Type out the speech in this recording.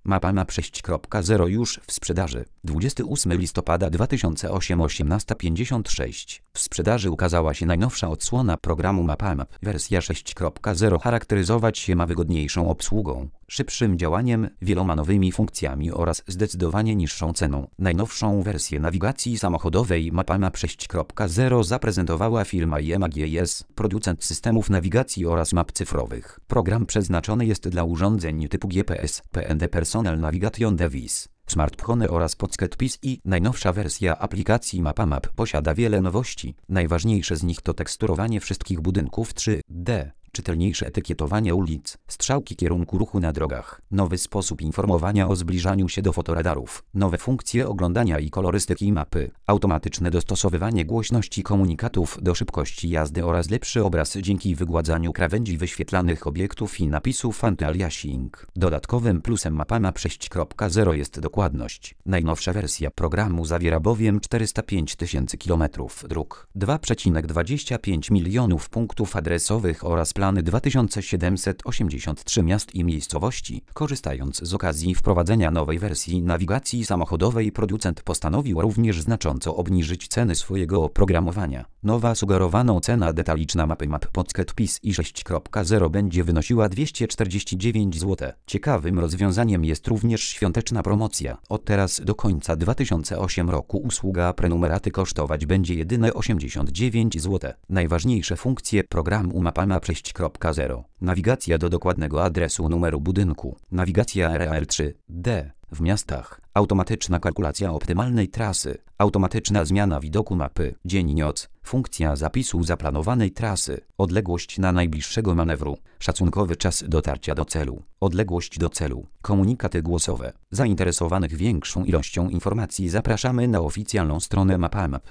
Mapamap 6.0 już w sprzedaży. 28 listopada 2008 18:56. W sprzedaży ukazała się najnowsza odsłona programu Mapamap. Wersja 6.0 charakteryzować się ma wygodniejszą obsługą, szybszym działaniem, wieloma nowymi funkcjami oraz zdecydowanie niższą ceną. Najnowszą wersję nawigacji samochodowej Mapamap 6.0 zaprezentowała firma IMAGS, producent systemów nawigacji oraz map cyfrowych. Program przeznaczony jest dla urządzeń typu GPS, PND Personal Navigation Device, smartphone oraz Pocket PC i najnowsza wersja aplikacji Mapamap posiada wiele nowości. Najważniejsze z nich to teksturowanie wszystkich budynków 3D, czytelniejsze etykietowanie ulic, strzałki kierunku ruchu na drogach, nowy sposób informowania o zbliżaniu się do fotoradarów, nowe funkcje oglądania i kolorystyki mapy, automatyczne dostosowywanie głośności komunikatów do szybkości jazdy oraz lepszy obraz dzięki wygładzaniu krawędzi wyświetlanych obiektów i napisów anti-aliasing. Dodatkowym plusem Mapamap 6.0 jest dokładność. Najnowsza wersja programu zawiera bowiem 405 000 km dróg, 2,25 milionów punktów adresowych oraz plany 2783 miast i miejscowości. Korzystając z okazji wprowadzenia nowej wersji nawigacji samochodowej, producent postanowił również znacząco obniżyć ceny swojego oprogramowania. Nowa sugerowana cena detaliczna mapy Map Pocket PC i 6.0 będzie wynosiła 249 zł. Ciekawym rozwiązaniem jest również świąteczna promocja. Od teraz do końca 2008 roku usługa prenumeraty kosztować będzie jedynie 89 zł. Najważniejsze funkcje programu Mapamap 6.0. Nawigacja do dokładnego adresu numeru budynku. Nawigacja RAL 3D w miastach. Automatyczna kalkulacja optymalnej trasy. Automatyczna zmiana widoku mapy. Dzień-noc. Funkcja zapisu zaplanowanej trasy. Odległość na najbliższego manewru. Szacunkowy czas dotarcia do celu. Odległość do celu. Komunikaty głosowe. Zainteresowanych większą ilością informacji zapraszamy na oficjalną stronę Mapamap.